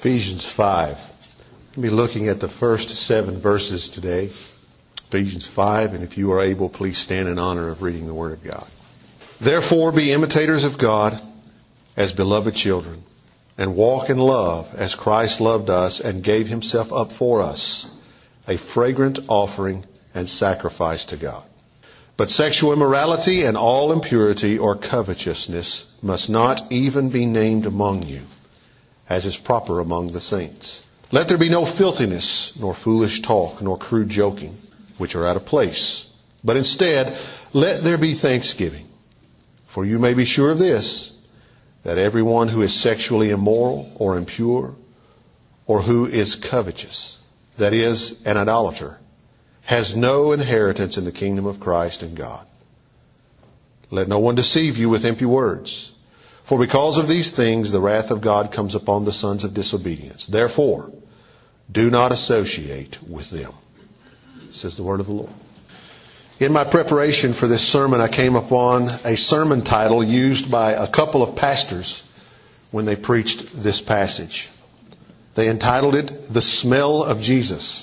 Ephesians 5. We'll be looking at the first 7 verses today. Ephesians 5, and if you are able, please stand in honor of reading the Word of God. Therefore be imitators of God as beloved children, and walk in love as Christ loved us and gave Himself up for us, a fragrant offering and sacrifice to God. But sexual immorality and all impurity or covetousness must not even be named among you, as is proper among the saints. Let there be no filthiness, nor foolish talk, nor crude joking, which are out of place. But instead, let there be thanksgiving. For you may be sure of this, that everyone who is sexually immoral or impure, or who is covetous, that is, an idolater, has no inheritance in the kingdom of Christ and God. Let no one deceive you with empty words. For because of these things, the wrath of God comes upon the sons of disobedience. Therefore, do not associate with them. Says the word of the Lord. In my preparation for this sermon, I came upon a sermon title used by a couple of pastors when they preached this passage. They entitled it, "The Smell of Jesus."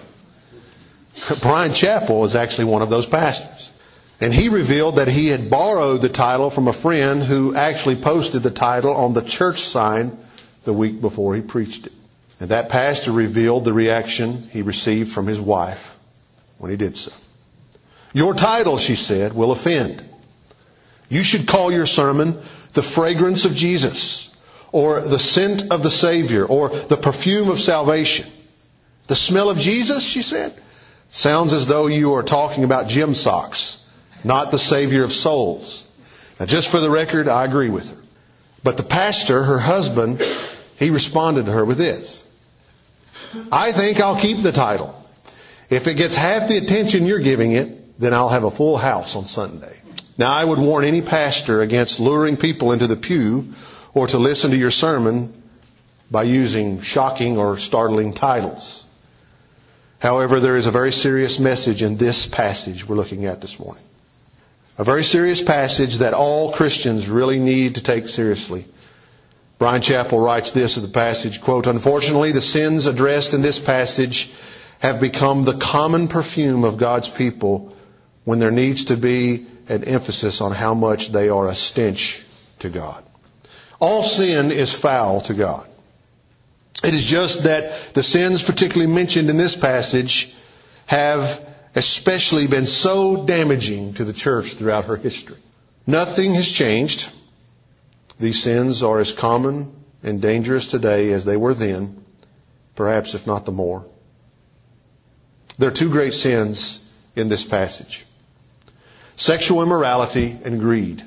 Bryan Chapell is actually one of those pastors. And he revealed that he had borrowed the title from a friend who actually posted the title on the church sign the week before he preached it. And that pastor revealed the reaction he received from his wife when he did so. "Your title," she said, "will offend. You should call your sermon The Fragrance of Jesus, or The Scent of the Savior, or The Perfume of Salvation." "The smell of Jesus," she said, "sounds as though you are talking about gym socks, not the Savior of souls." Now, just for the record, I agree with her. But the pastor, her husband, he responded to her with this: "I think I'll keep the title. If it gets half the attention you're giving it, then I'll have a full house on Sunday." Now, I would warn any pastor against luring people into the pew or to listen to your sermon by using shocking or startling titles. However, there is a very serious message in this passage we're looking at this morning. A very serious passage that all Christians really need to take seriously. Bryan Chapell writes this of the passage, quote, "Unfortunately, the sins addressed in this passage have become the common perfume of God's people when there needs to be an emphasis on how much they are a stench to God." All sin is foul to God. It is just that the sins particularly mentioned in this passage have especially been so damaging to the church throughout her history. Nothing has changed. These sins are as common and dangerous today as they were then, perhaps if not the more. There are 2 great sins in this passage: sexual immorality and greed,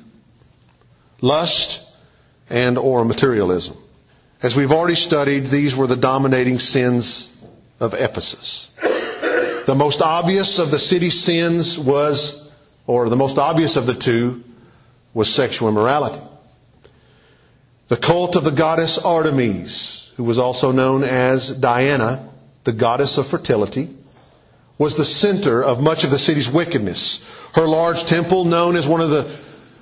lust and or materialism. As we've already studied, these were the dominating sins of Ephesus. The most obvious of the city's sins the most obvious of the 2 was sexual immorality. The cult of the goddess Artemis, who was also known as Diana, the goddess of fertility, was the center of much of the city's wickedness. Her large temple, known as one of the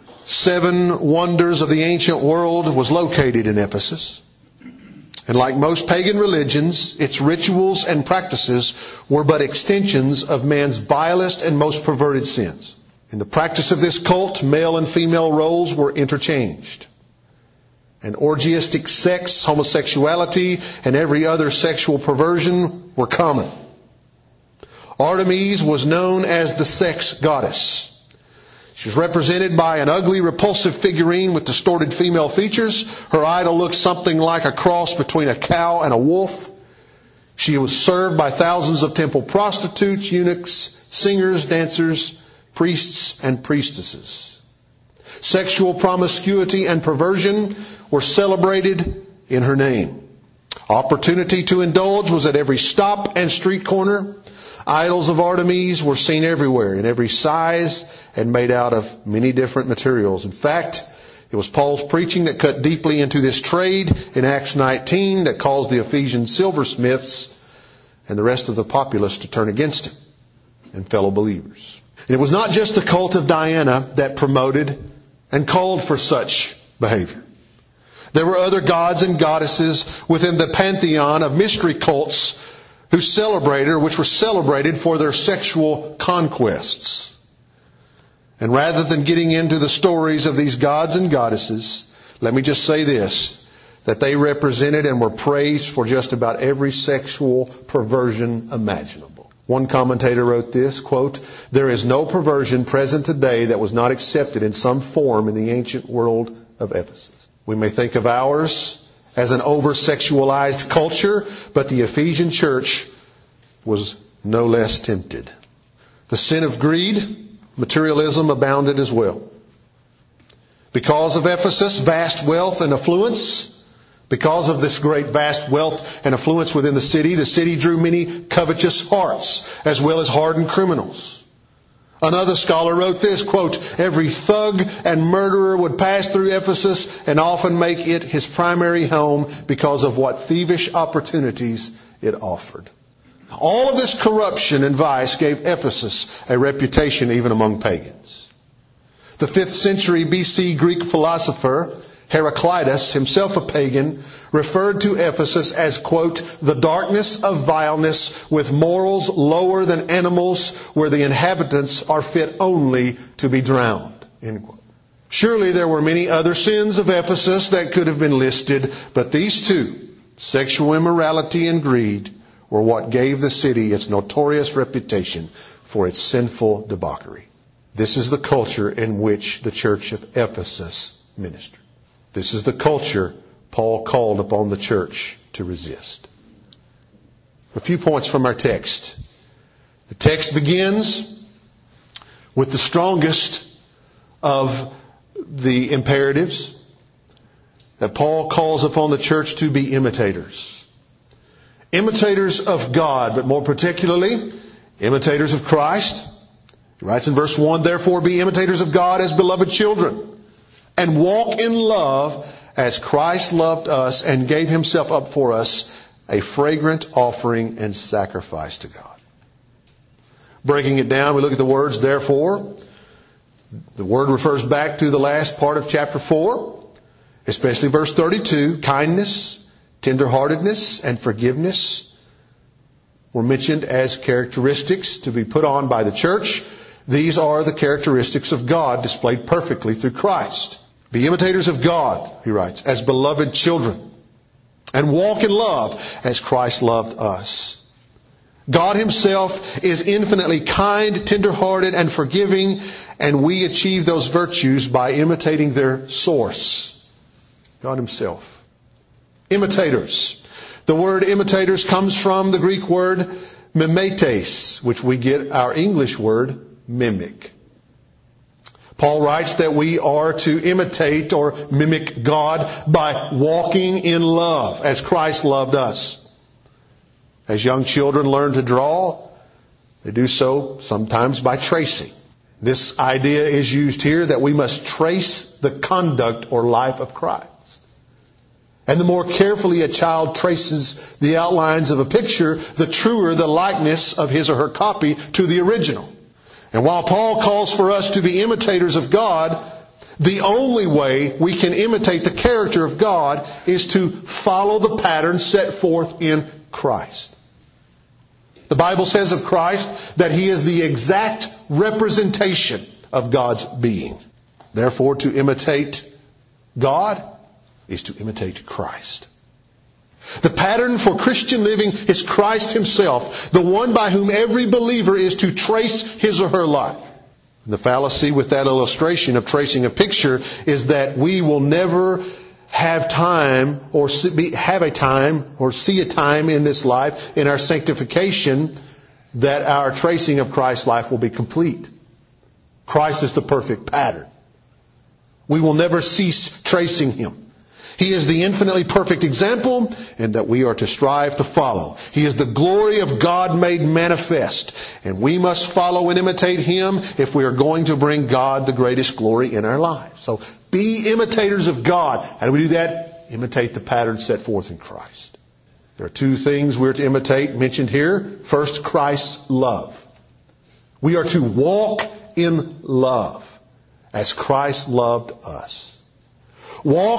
7 wonders of the ancient world, was located in Ephesus. And like most pagan religions, its rituals and practices were but extensions of man's vilest and most perverted sins. In the practice of this cult, male and female roles were interchanged. And orgiastic sex, homosexuality, and every other sexual perversion were common. Artemis was known as the sex goddess. She was represented by an ugly, repulsive figurine with distorted female features. Her idol looked something like a cross between a cow and a wolf. She was served by thousands of temple prostitutes, eunuchs, singers, dancers, priests, and priestesses. Sexual promiscuity and perversion were celebrated in her name. Opportunity to indulge was at every stop and street corner. Idols of Artemis were seen everywhere, in every size, and made out of many different materials. In fact, it was Paul's preaching that cut deeply into this trade in Acts 19 that caused the Ephesian silversmiths and the rest of the populace to turn against him and fellow believers. And it was not just the cult of Diana that promoted and called for such behavior. There were other gods and goddesses within the pantheon of mystery cults which were celebrated for their sexual conquests. And rather than getting into the stories of these gods and goddesses, let me just say this, that they represented and were praised for just about every sexual perversion imaginable. One commentator wrote this, quote, "There is no perversion present today that was not accepted in some form in the ancient world of Ephesus." We may think of ours as an over-sexualized culture, but the Ephesian church was no less tempted. The sin of greed, materialism abounded as well. Because of Ephesus' vast wealth and affluence, because of this great vast wealth and affluence within the city drew many covetous hearts, as well as hardened criminals. Another scholar wrote this, quote, "Every thug and murderer would pass through Ephesus and often make it his primary home because of what thievish opportunities it offered." All of this corruption and vice gave Ephesus a reputation even among pagans. The 5th century BC Greek philosopher Heraclitus, himself a pagan, referred to Ephesus as, quote, "the darkness of vileness with morals lower than animals, where the inhabitants are fit only to be drowned," end quote. Surely there were many other sins of Ephesus that could have been listed, but these two, sexual immorality and greed, were what gave the city its notorious reputation for its sinful debauchery. This is the culture in which the church of Ephesus ministered. This is the culture Paul called upon the church to resist. A few points from our text. The text begins with the strongest of the imperatives that Paul calls upon the church to be imitators. Imitators of God, but more particularly, imitators of Christ. He writes in verse 1, "Therefore be imitators of God as beloved children, and walk in love as Christ loved us and gave himself up for us, a fragrant offering and sacrifice to God." Breaking it down, we look at the words, therefore. The word refers back to the last part of chapter 4, especially verse 32. Kindness, tenderheartedness, and forgiveness were mentioned as characteristics to be put on by the church. These are the characteristics of God displayed perfectly through Christ. Be imitators of God, he writes, as beloved children, and walk in love as Christ loved us. God himself is infinitely kind, tenderhearted, and forgiving, and we achieve those virtues by imitating their source, God himself. Imitators. The word imitators comes from the Greek word mimetes, which we get our English word mimic. Paul writes that we are to imitate or mimic God by walking in love as Christ loved us. As young children learn to draw, they do so sometimes by tracing. This idea is used here that we must trace the conduct or life of Christ. And the more carefully a child traces the outlines of a picture, the truer the likeness of his or her copy to the original. And while Paul calls for us to be imitators of God, the only way we can imitate the character of God is to follow the pattern set forth in Christ. The Bible says of Christ that he is the exact representation of God's being. Therefore, to imitate God is to imitate Christ. The pattern for Christian living is Christ himself, the one by whom every believer is to trace his or her life. The fallacy with that illustration of tracing a picture is that we will never have time or see a time in this life, in our sanctification, that our tracing of Christ's life will be complete. Christ is the perfect pattern. We will never cease tracing him. He is the infinitely perfect example, and that we are to strive to follow. He is the glory of God made manifest, and we must follow and imitate him if we are going to bring God the greatest glory in our lives. So be imitators of God. How do we do that? Imitate the pattern set forth in Christ. There are two things we're to imitate mentioned here. First, Christ's love. We are to walk in love as Christ loved us. Walk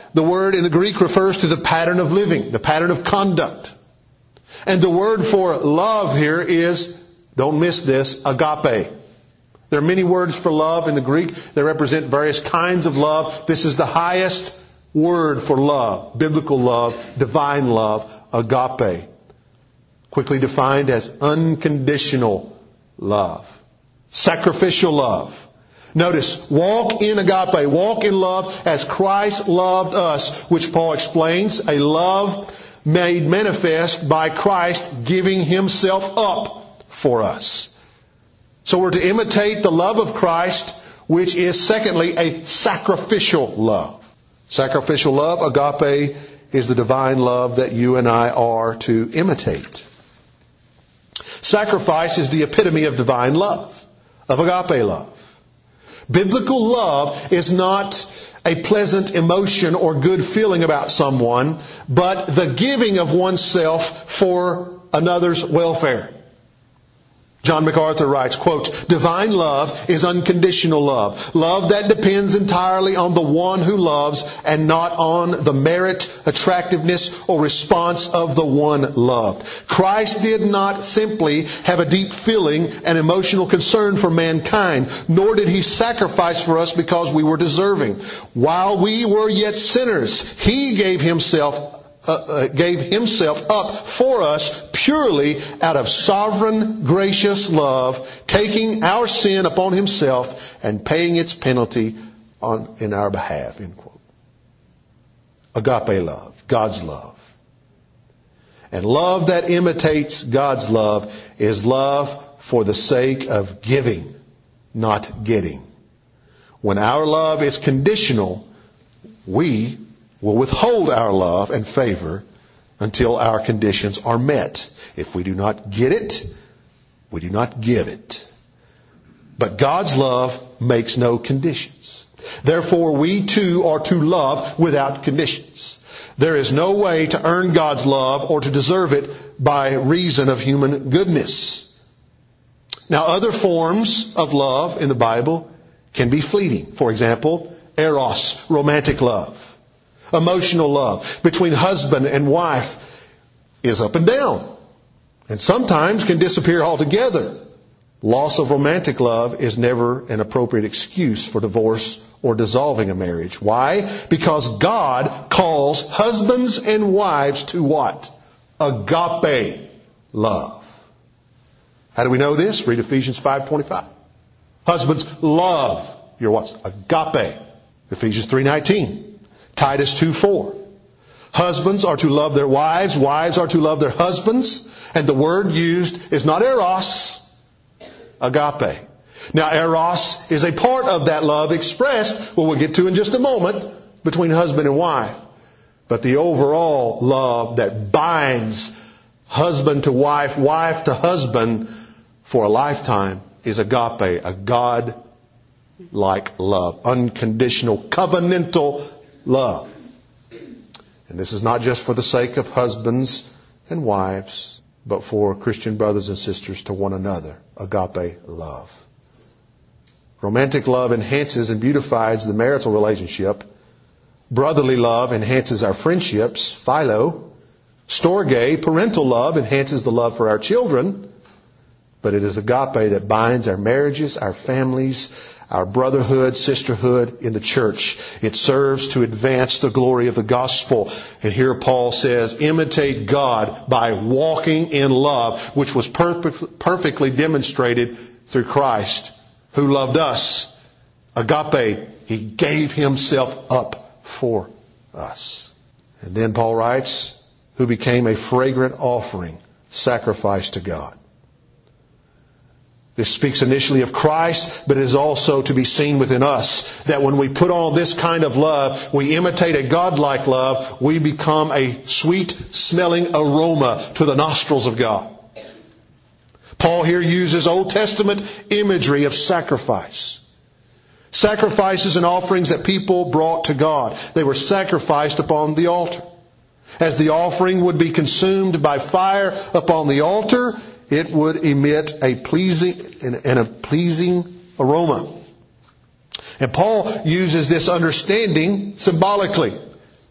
the word in the Greek refers to the pattern of living, the pattern of conduct. And the word for love here is, don't miss this, agape. There are many words for love in the Greek. They represent various kinds of love. This is the highest word for love, biblical love, divine love, agape. Quickly defined as unconditional love, sacrificial love. Notice, walk in agape, walk in love as Christ loved us, which Paul explains, a love made manifest by Christ giving Himself up for us. So we're to imitate the love of Christ, which is secondly a sacrificial love. Sacrificial love, agape, is the divine love that you and I are to imitate. Sacrifice is the epitome of divine love, of agape love. Biblical love is not a pleasant emotion or good feeling about someone, but the giving of oneself for another's welfare. John MacArthur writes, quote, divine love is unconditional love. Love that depends entirely on the one who loves and not on the merit, attractiveness, or response of the one loved. Christ did not simply have a deep feeling and emotional concern for mankind, nor did He sacrifice for us because we were deserving. While we were yet sinners, He gave Himself up for us purely out of sovereign, gracious love, taking our sin upon Himself and paying its penalty in our behalf. End quote. Agape love, God's love. And love that imitates God's love is love for the sake of giving, not getting. When our love is conditional, we will withhold our love and favor until our conditions are met. If we do not get it, we do not give it. But God's love makes no conditions. Therefore, we too are to love without conditions. There is no way to earn God's love or to deserve it by reason of human goodness. Now, other forms of love in the Bible can be fleeting. For example, eros, romantic love. Emotional love between husband and wife is up and down, and sometimes can disappear altogether. Loss of romantic love is never an appropriate excuse for divorce or dissolving a marriage. Why? Because God calls husbands and wives to what? Agape love. How do we know this? Read Ephesians 5:25. Husbands, love your wives. Agape. Ephesians 3:19. Titus 2:4. Husbands are to love their wives. Wives are to love their husbands. And the word used is not eros, agape. Now, eros is a part of that love expressed, well, we'll get to in just a moment, between husband and wife. But the overall love that binds husband to wife, wife to husband for a lifetime is agape, a God-like love, unconditional, covenantal love. And this is not just for the sake of husbands and wives, but for Christian brothers and sisters to one another. Agape love. Romantic love enhances and beautifies the marital relationship. Brotherly love enhances our friendships, philo. Storge, parental love, enhances the love for our children. But it is agape that binds our marriages, our families, our brotherhood, sisterhood in the church. It serves to advance the glory of the gospel. And here Paul says, imitate God by walking in love, which was perfectly demonstrated through Christ, who loved us. Agape, He gave Himself up for us. And then Paul writes, who became a fragrant offering, sacrifice to God. This speaks initially of Christ, but it is also to be seen within us. That when we put on this kind of love, we imitate a God-like love, we become a sweet-smelling aroma to the nostrils of God. Paul here uses Old Testament imagery of sacrifice. Sacrifices and offerings that people brought to God. They were sacrificed upon the altar. As the offering would be consumed by fire upon the altar, it would emit a pleasing aroma. And Paul uses this understanding symbolically.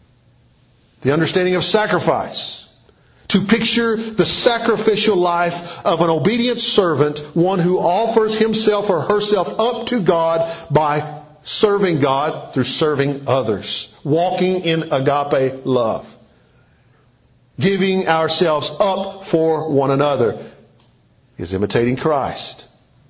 The understanding of sacrifice. To picture the sacrificial life of an obedient servant, one who offers himself or herself up to God by serving God through serving others. Walking in agape love. Giving ourselves up for one another is imitating Christ.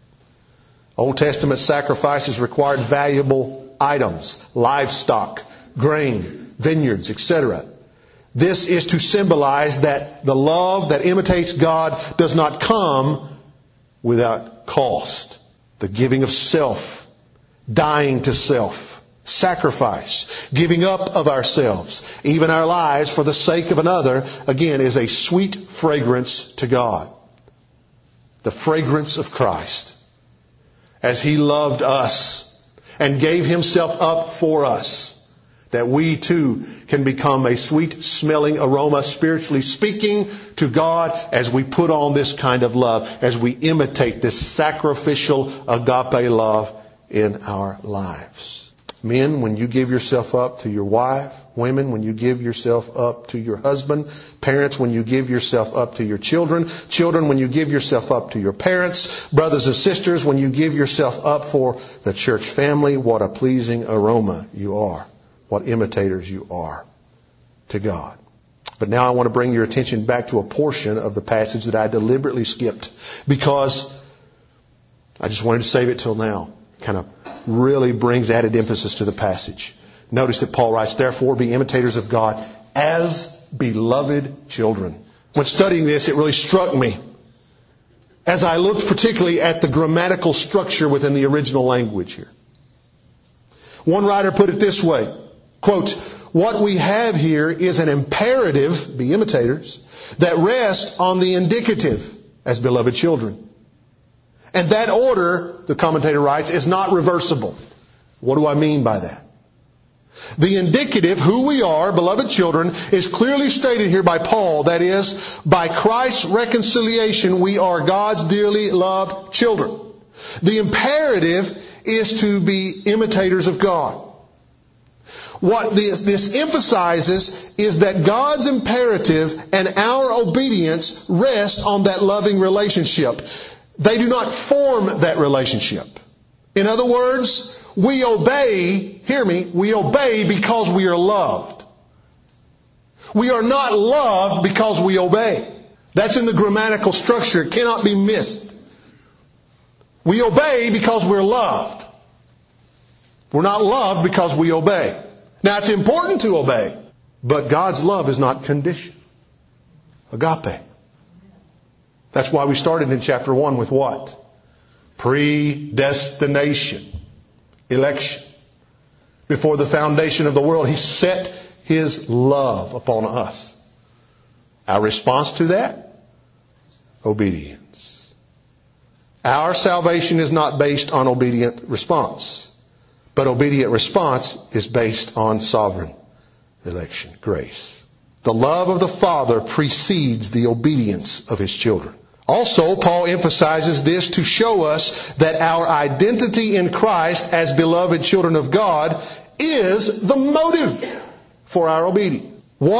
Old Testament sacrifices required valuable items, livestock, grain, vineyards, etc. This is to symbolize that the love that imitates God does not come without cost. The giving of self, dying to self, sacrifice, giving up of ourselves, even our lives for the sake of another, again, is a sweet fragrance to God. The fragrance of Christ. As He loved us and gave Himself up for us, that we too can become a sweet smelling aroma, spiritually speaking, to God as we put on this kind of love, as we imitate this sacrificial agape love in our lives. Men, when you give yourself up to your wife. Women, when you give yourself up to your husband. Parents, when you give yourself up to your children. Children, when you give yourself up to your parents. Brothers and sisters, when you give yourself up for the church family. What a pleasing aroma you are. What imitators you are to God. But now I want to bring your attention back to a portion of the passage that I deliberately skipped, because I just wanted to save it till now. Kind of really brings added emphasis to the passage. Notice that Paul writes, therefore be imitators of God as beloved children. When studying this, it really struck me as I looked particularly at the grammatical structure within the original language here. One writer put it this way, quote, what we have here is an imperative, be imitators, that rests on the indicative, as beloved children. And that order, the commentator writes, is not reversible. What do I mean by that? The indicative, who we are, beloved children, is clearly stated here by Paul. That is, by Christ's reconciliation, we are God's dearly loved children. The imperative is to be imitators of God. What this emphasizes is that God's imperative and our obedience rest on that loving relationship. They do not form that relationship. In other words, we obey, hear me, we obey because we are loved. We are not loved because we obey. That's in the grammatical structure. It cannot be missed. We obey because we're loved. We're not loved because we obey. Now, it's important to obey, but God's love is not conditional. Agape. That's why we started in chapter 1 with what? Predestination. Election. Before the foundation of the world, He set His love upon us. Our response to that? Obedience. Our salvation is not based on obedient response, but obedient response is based on sovereign election, grace. The love of the Father precedes the obedience of His children. Also, Paul emphasizes this to show us that our identity in Christ as beloved children of God is the motive for our obedience. We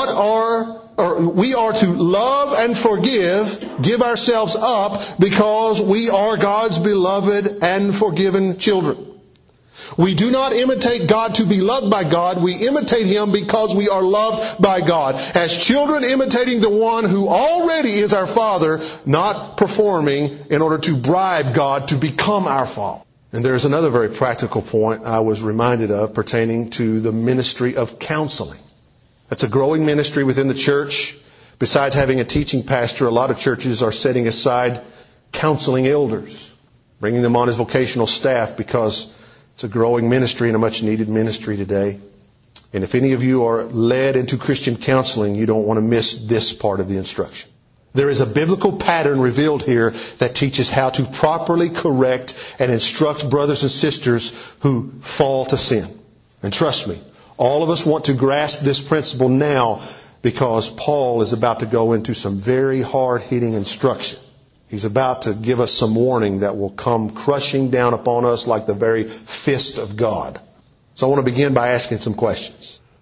are to love and forgive, give ourselves up because we are God's beloved and forgiven children. We do not imitate God to be loved by God. We imitate Him because we are loved by God. As children imitating the one who already is our Father, not performing in order to bribe God to become our Father. And there's another very practical point I was reminded of pertaining to the ministry of counseling. That's a growing ministry within the church. Besides having a teaching pastor, a lot of churches are setting aside counseling elders, bringing them on as vocational staff because it's a growing ministry and a much needed ministry today. And if any of you are led into Christian counseling, you don't want to miss this part of the instruction. There is a biblical pattern revealed here that teaches how to properly correct and instruct brothers and sisters who fall to sin. And trust me, all of us want to grasp this principle now because Paul is about to go into some very hard-hitting instruction. He's about to give us some warning that will come crushing down upon us like the very fist of God. So I want to begin by asking some questions.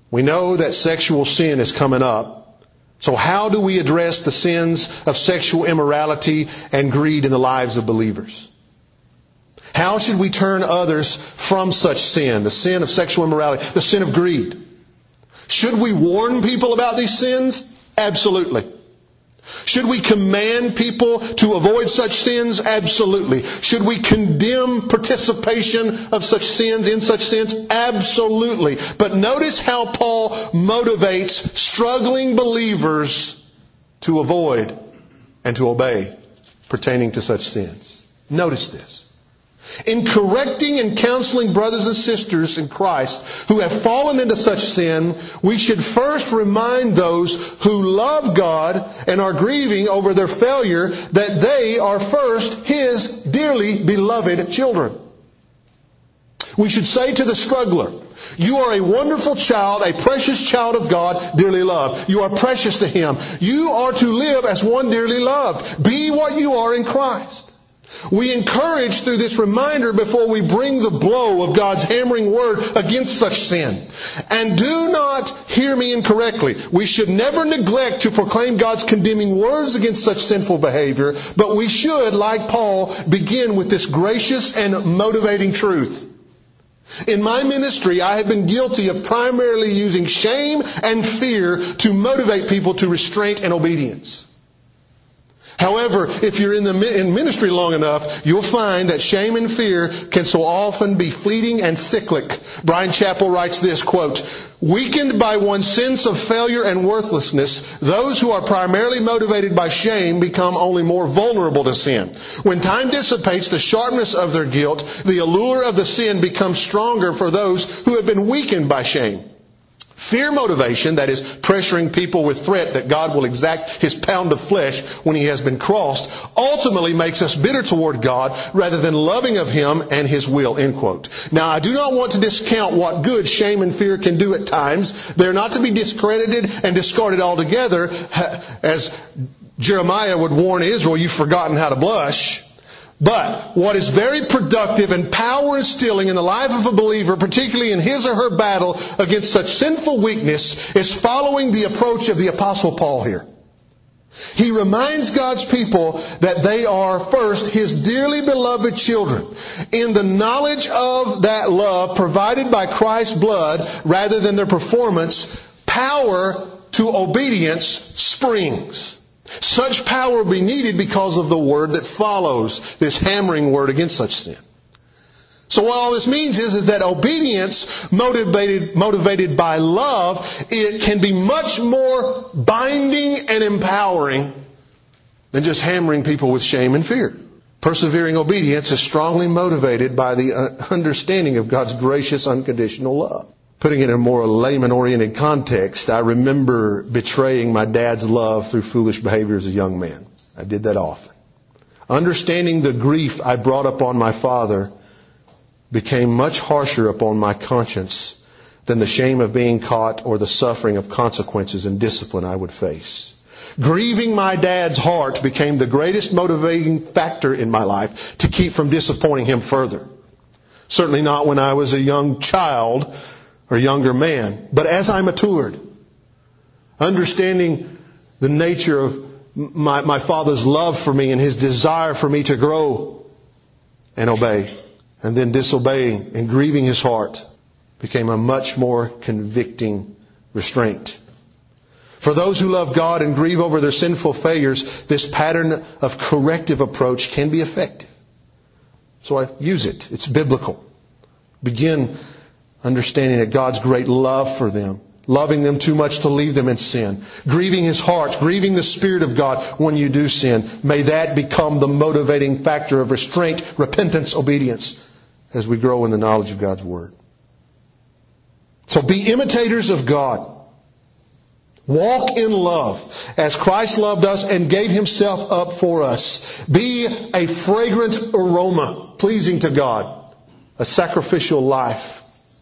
We know that sexual sin is coming up. So how do we address the sins of sexual immorality and greed in the lives of believers? How should we turn others from such sin, the sin of sexual immorality, the sin of greed? Should we warn people about these sins? Absolutely. Should we command people to avoid such sins? Absolutely. Should we condemn participation of such sins, in such sins? Absolutely. But notice how Paul motivates struggling believers to avoid and to obey pertaining to such sins. Notice this. In correcting and counseling brothers and sisters in Christ who have fallen into such sin, we should first remind those who love God and are grieving over their failure that they are first His dearly beloved children. We should say to the struggler, you are a wonderful child, a precious child of God, dearly loved. You are precious to Him. You are to live as one dearly loved. Be what you are in Christ. We encourage through this reminder before we bring the blow of God's hammering word against such sin. And do not hear me incorrectly. We should never neglect to proclaim God's condemning words against such sinful behavior, but we should, like Paul, begin with this gracious and motivating truth. In my ministry, I have been guilty of primarily using shame and fear to motivate people to restraint and obedience. However, if you're in ministry long enough, you'll find that shame and fear can so often be fleeting and cyclic. Brian Chappell writes this, quote, weakened by one's sense of failure and worthlessness, those who are primarily motivated by shame become only more vulnerable to sin. When time dissipates the sharpness of their guilt, the allure of the sin becomes stronger for those who have been weakened by shame. Fear motivation, that is, pressuring people with threat that God will exact His pound of flesh when He has been crossed, ultimately makes us bitter toward God rather than loving of Him and His will, end quote. Now, I do not want to discount what good shame and fear can do at times. They're not to be discredited and discarded altogether. As Jeremiah would warn Israel, you've forgotten how to blush. But what is very productive and power instilling in the life of a believer, particularly in his or her battle against such sinful weakness, is following the approach of the Apostle Paul here. He reminds God's people that they are first His dearly beloved children in the knowledge of that love provided by Christ's blood rather than their performance. Power to obedience springs. Such power will be needed because of the word that follows, this hammering word against such sin. So what all this means is that obedience motivated by love, it can be much more binding and empowering than just hammering people with shame and fear. Persevering obedience is strongly motivated by the understanding of God's gracious, unconditional love. Putting it in a more layman-oriented context, I remember betraying my dad's love through foolish behavior as a young man. I did that often. Understanding the grief I brought upon my father became much harsher upon my conscience than the shame of being caught or the suffering of consequences and discipline I would face. Grieving my dad's heart became the greatest motivating factor in my life to keep from disappointing him further. Certainly not when I was a young child or younger man. But as I matured, understanding the nature of my father's love for me and his desire for me to grow and obey, and then disobeying and grieving his heart became a much more convicting restraint. For those who love God and grieve over their sinful failures, this pattern of corrective approach can be effective. So I use it. It's biblical. Begin understanding that God's great love for them, loving them too much to leave them in sin, grieving His heart, grieving the Spirit of God when you do sin. May that become the motivating factor of restraint, repentance, obedience as we grow in the knowledge of God's Word. So be imitators of God. Walk in love as Christ loved us and gave Himself up for us. Be a fragrant aroma pleasing to God, a sacrificial life.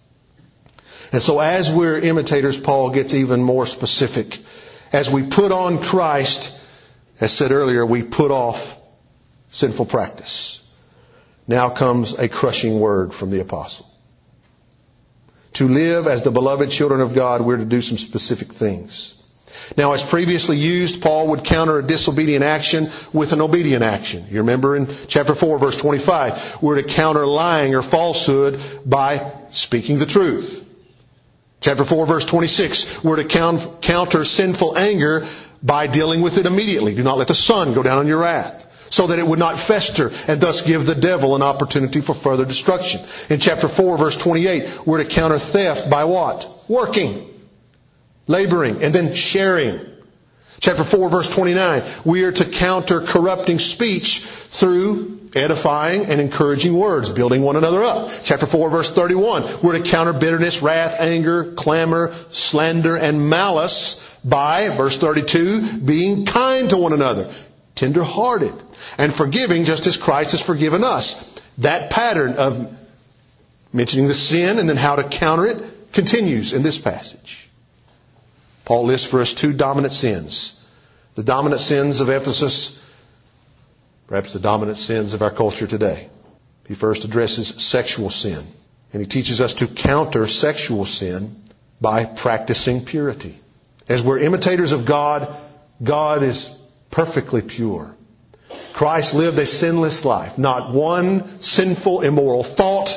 And so as we're imitators, Paul gets even more specific. As we put on Christ, as said earlier, we put off sinful practice. Now comes a crushing word from the apostle. To live as the beloved children of God, we're to do some specific things. Now, as previously used, Paul would counter a disobedient action with an obedient action. You remember in chapter 4, verse 25, we're to counter lying or falsehood by speaking the truth. Chapter 4, verse 26, we're to counter sinful anger by dealing with it immediately. Do not let the sun go down on your wrath, so that it would not fester and thus give the devil an opportunity for further destruction. In chapter 4, verse 28, we're to counter theft by what? Working, laboring, and then sharing. Chapter 4, verse 29, we are to counter corrupting speech through edifying and encouraging words, building one another up. Chapter 4, verse 31, we're to counter bitterness, wrath, anger, clamor, slander, and malice by, verse 32, being kind to one another, tender-hearted, and forgiving just as Christ has forgiven us. That pattern of mentioning the sin and then how to counter it continues in this passage. Paul lists for us two dominant sins. The dominant sins of Ephesus, perhaps the dominant sins of our culture today. He first addresses sexual sin. And he teaches us to counter sexual sin by practicing purity. As we're imitators of God, God is perfectly pure. Christ lived a sinless life. Not one sinful, immoral thought,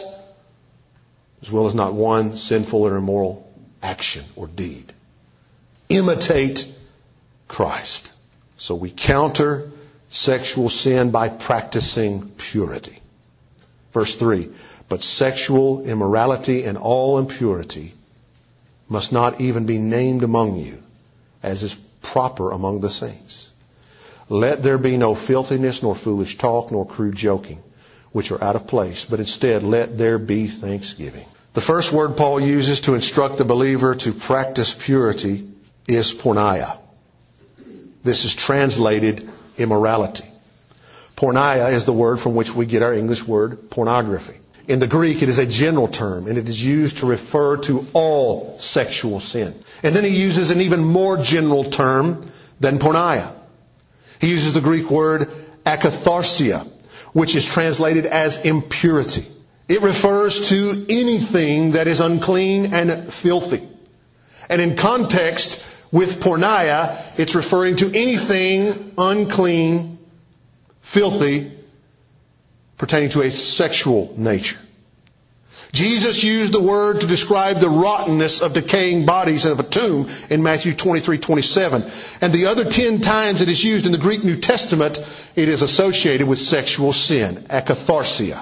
as well as not one sinful or immoral action or deed. Imitate Christ. So we counter sexual sin by practicing purity. Verse 3, but sexual immorality and all impurity must not even be named among you, as is proper among the saints. Let there be no filthiness, nor foolish talk, nor crude joking, which are out of place, but instead let there be thanksgiving. The first word Paul uses to instruct the believer to practice purity is porneia. This is translated immorality. Porneia is the word from which we get our English word pornography. In the Greek, it is a general term, and it is used to refer to all sexual sin. And then he uses an even more general term than porneia. He uses the Greek word akatharsia, which is translated as impurity. It refers to anything that is unclean and filthy. And in context with porneia, it's referring to anything unclean, filthy, pertaining to a sexual nature. Jesus used the word to describe the rottenness of decaying bodies of a tomb in Matthew 23:27. And the other 10 times it is used in the Greek New Testament, it is associated with sexual sin, akatharsia.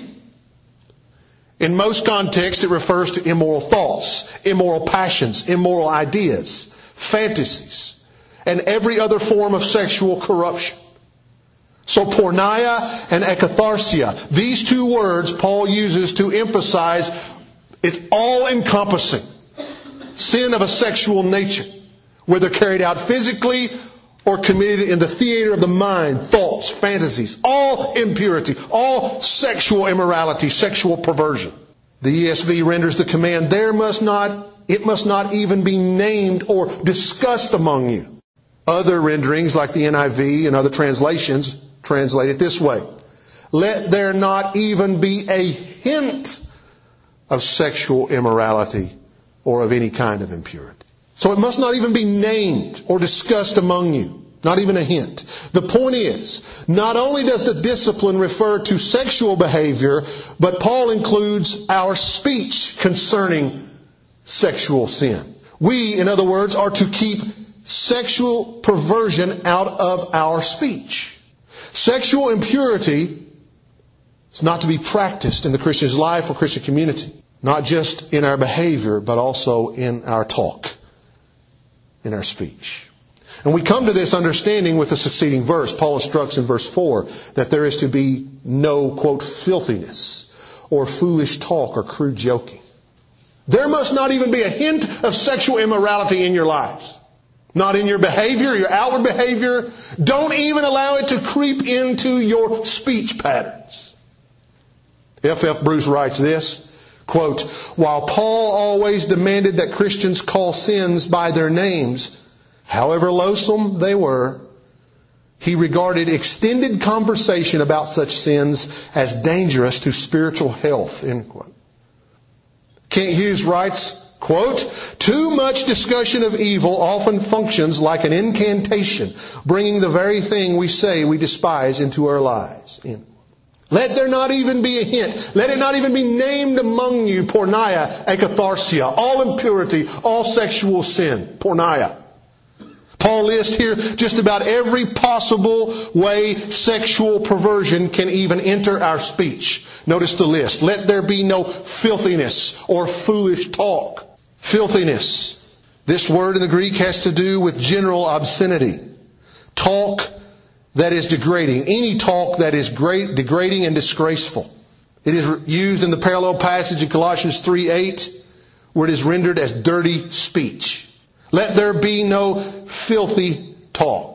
In most contexts, it refers to immoral thoughts, immoral passions, immoral ideas, fantasies, and every other form of sexual corruption. So porneia and akatharsia, these two words Paul uses to emphasize it's all-encompassing sin of a sexual nature, whether carried out physically or committed in the theater of the mind, thoughts, fantasies, all impurity, all sexual immorality, sexual perversion. The ESV renders the command, it must not even be named or discussed among you. Other renderings, like the NIV and other translations, translate it this way. Let there not even be a hint of sexual immorality or of any kind of impurity. So it must not even be named or discussed among you. Not even a hint. The point is, not only does the discipline refer to sexual behavior, but Paul includes our speech concerning sexual sin. We, in other words, are to keep sexual perversion out of our speech. Sexual impurity is not to be practiced in the Christian's life or Christian community. Not just in our behavior, but also in our talk, in our speech. And we come to this understanding with the succeeding verse. Paul instructs in verse 4 that there is to be no, quote, filthiness or foolish talk or crude joking. There must not even be a hint of sexual immorality in your lives. Not in your behavior, your outward behavior. Don't even allow it to creep into your speech patterns. F.F. Bruce writes this, quote, while Paul always demanded that Christians call sins by their names, however loathsome they were, he regarded extended conversation about such sins as dangerous to spiritual health, end quote. Kent Hughes writes, quote, "Too much discussion of evil often functions like an incantation, bringing the very thing we say we despise into our lives." Let there not even be a hint. Let it not even be named among you, porneia, akatharsia, all impurity, all sexual sin, porneia. Paul lists here just about every possible way sexual perversion can even enter our speech. Notice the list. Let there be no filthiness or foolish talk. Filthiness. This word in the Greek has to do with general obscenity. Talk that is degrading. Any talk that is degrading and disgraceful. It is used in the parallel passage in Colossians 3:8, where it is rendered as dirty speech. Let there be no filthy talk.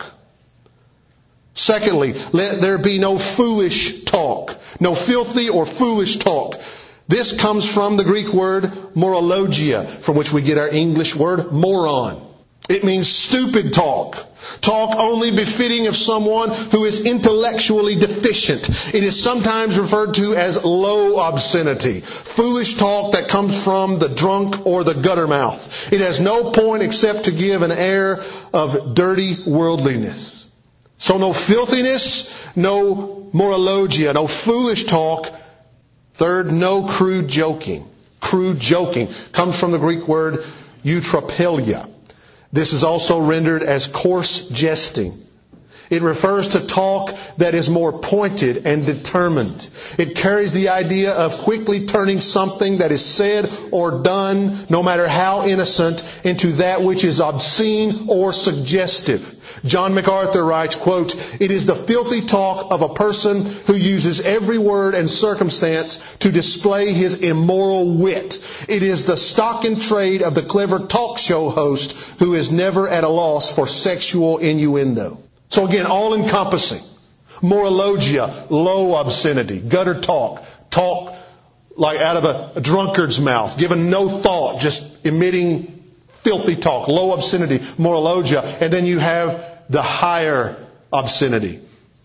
Secondly, let there be no foolish talk. No filthy or foolish talk. This comes from the Greek word morologia, from which we get our English word moron. It means stupid talk. Talk only befitting of someone who is intellectually deficient. It is sometimes referred to as low obscenity. Foolish talk that comes from the drunk or the gutter mouth. It has no point except to give an air of dirty worldliness. So no filthiness, no morologia, no foolish talk. Third, no crude joking. Crude joking comes from the Greek word eutrapelia. This is also rendered as coarse jesting. It refers to talk that is more pointed and determined. It carries the idea of quickly turning something that is said or done, no matter how innocent, into that which is obscene or suggestive. John MacArthur writes, quote, "It is the filthy talk of a person who uses every word and circumstance to display his immoral wit. It is the stock in trade of the clever talk show host who is never at a loss for sexual innuendo." So again, all-encompassing. Morologia, low obscenity. Gutter talk. Talk like out of a drunkard's mouth, given no thought, just emitting filthy talk. Low obscenity, morologia. And then you have the higher obscenity.